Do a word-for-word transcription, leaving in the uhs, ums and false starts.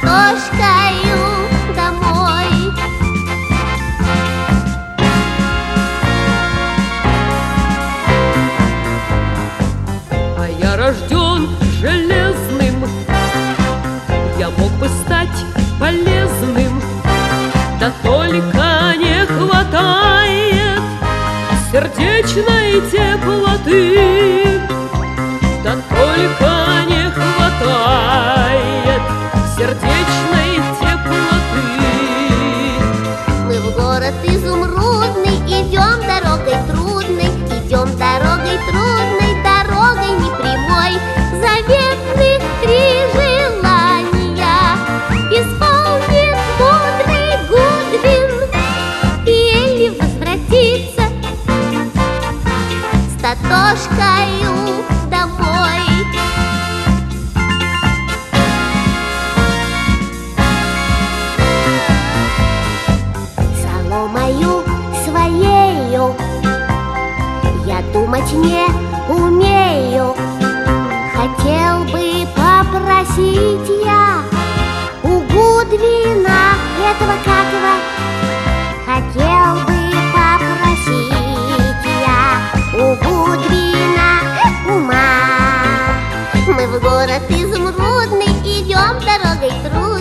картошкою домой. А я рожден железным, я мог бы стать полезным, да только не хватает сердечной теплоты, да только не хватает сердечной теплоты. Мы в город изумрудный идем дорогой трудной, идем дорогой трудной, дорогой непрямой. Заветных три желания исполнит мудрый Гудвин, и Элли возвратится с Татошкою домой. Соломою своею я думать не умею. Хотел бы попросить я у Гудвина этого как его, хотел бы попросить я у Гудвина ума. Мы в город изумрудный идем дорогой трудной,